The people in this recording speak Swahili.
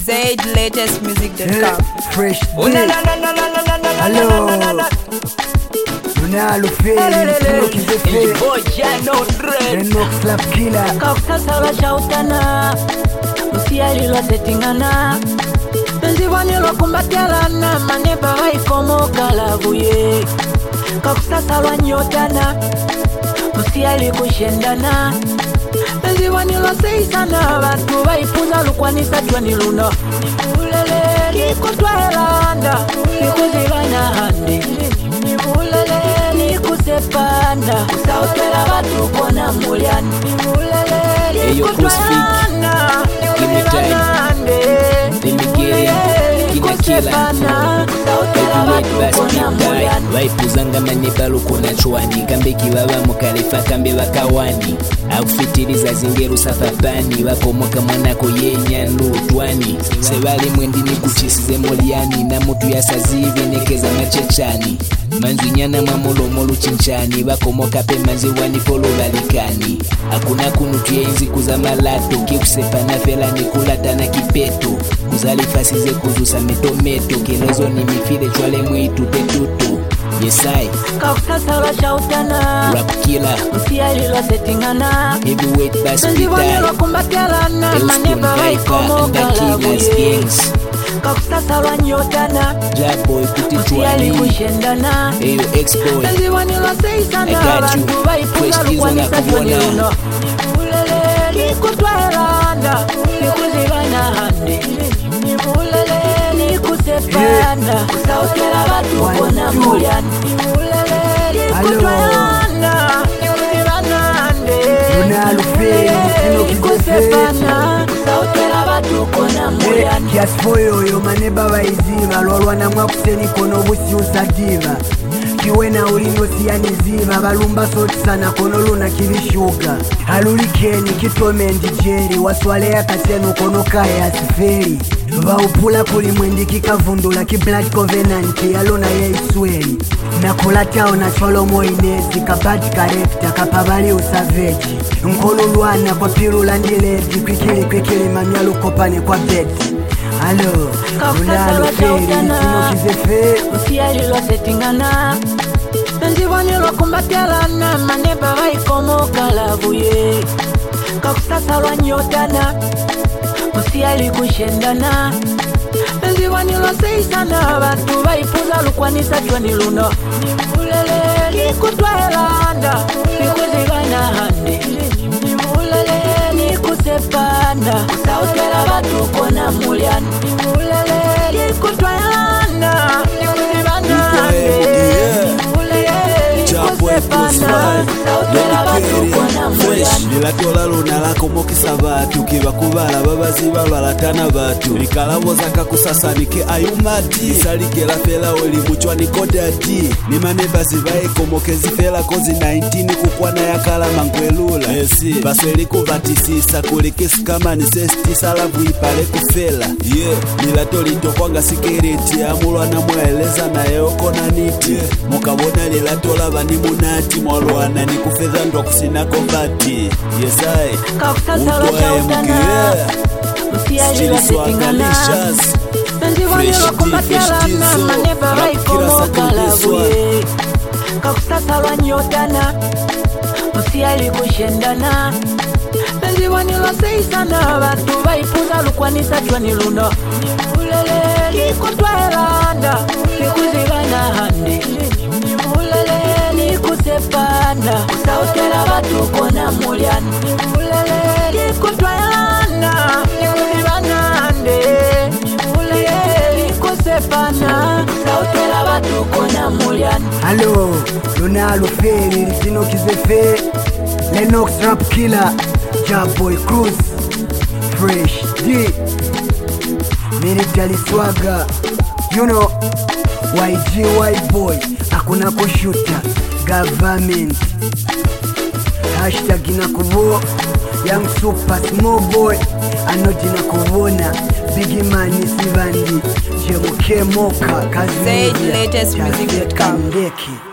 ZaidLatestmusic.com. Fresh D. Hello. Unalo feli sino kizefe. Enox Slap Killer. Kakusasa bashautana Musialilwa setingana Penzi wanilwa kumbatelana Maneba haikomoka lavuye Kakusasa wanyotana Musiali kushendana Penzi wanilwa seisana Batu baipuza lukwanisa jwani luno Nibulele likutwa helanda Likuzibana handi Nibulele likusepanda Kusautela batu kona muliani Nibulele Eyo Crossfit, give me time, let me get in, kina kila heavyweight basket die, waipuzanga manebalo kuna chwani kambe kiwawa mukalifa kambe wakawani aufitiriza zingeru safafani wakomoka mwanako yenya nlutwani sebali mwendini kuchisize moliani na mutu yasazive nekeza machechani manzinyana mwamulomo luchinchani wakomoka pe manzi wanipolo balikani hakuna kunu tuyenzi kuza malato kikusepana fela nikulatana kipeto kuzalifasize kuzusa metometo kelozo ni mifile chwale mwitu tetutu yesai Kakusasa bashautana Rap Killer Musialilwa setingana Heavyweight basket Penzi wanilwa kumbatelana Maneba haikomoka lavuye Kakusasa wanyotana Jaboy kuti Musiali chwani kushendana Eyo X-Boy Penzi wanilwa seisana I got you. Batu baipuza Fresh lukwanisa Kiza jwani na luno Nibulele likutwa helanda Likuzibana handi Nibulele likusepanda Kusautela batu kona muliani Nibulele likutwa helanda Likuzibana handi Unalo feli sino kizefe. Likusepanda Kusautela batu kona muliani Kiasfoyo yo maneba baiziva lwalwana mwakuseni kono busi usadiva kiwena ulino siyaniziva balumba sotisana kono luna kilishuga alulikeni kitomendi jeri waswale ya kasenu kono kaya asiferi vaupula kuli mwendi kikavundula ki Blood Covenant yalona ya isweli nakulatao na cholomo inezi kabati karekta kapabali usaveji nkono lwana kwa pirula ndilezi kwikili mamyalu kopane kwa bedi Halo, unalo feli sino kizefe. Musialilwa setingana Penzi wanilwa kumbatelana Maneba haikomoka lavuye Kakusasa wanyotana Musiali kushendana Penzi wanilwa seisana Batu baipuza lukwanisa jwani luno Nibulele likutwa helanda Likuzibana handi Nibulele likusepanda Kusautela batu kona muliani Nibulele likutwa helanda Likuzibana handi Nibulele likusepanda Kusautela batu kona muliani Nilatola luna lako mokisa batu kiba kubala babaziba balatana batu likalaboza kakusasanike ayumati saligela fela oli muchwani kodati ni maneba zibae komokezi fela kozi 19 kukwana yakala mangwelula esi basweli kubatisisa kulikisi kama ni sesti salavu ipale kufela nilatoli tokwanga sikereti amulwana mweleza na yoko na niti mukabona lilatola bani munati mwalwana ni kufedha ndo kusinako bati yesai Kakusasa bashautana Musialilwa setingana Penzi wanilwa kumbatelana Maneba haikomoka lavuye Kakusasa wanyotana Musiali kushendana Penzi wanilwa seisana Batu baipuza lukwanisa jwani luno Nibulele likutwa helanda Likuzibana handi Nibulele likusepanda Kusautela batu kona muliani Nibulele likutwa helanda Likuzibana handi Nibulele likusepanda Kusautela batu kona muliani Halo, unalo feli sino kizefe. Enox Rap Killer, Jaboy Cruz, Fresh D, Military Swagger, you know, YG white boy, hakuna kushuta, government, hashtag inakuvo, young super small boy, anoji nakuvona, big man isivandi, jemuke moka, kazi ZaidLatestmusic.com. Ndeki.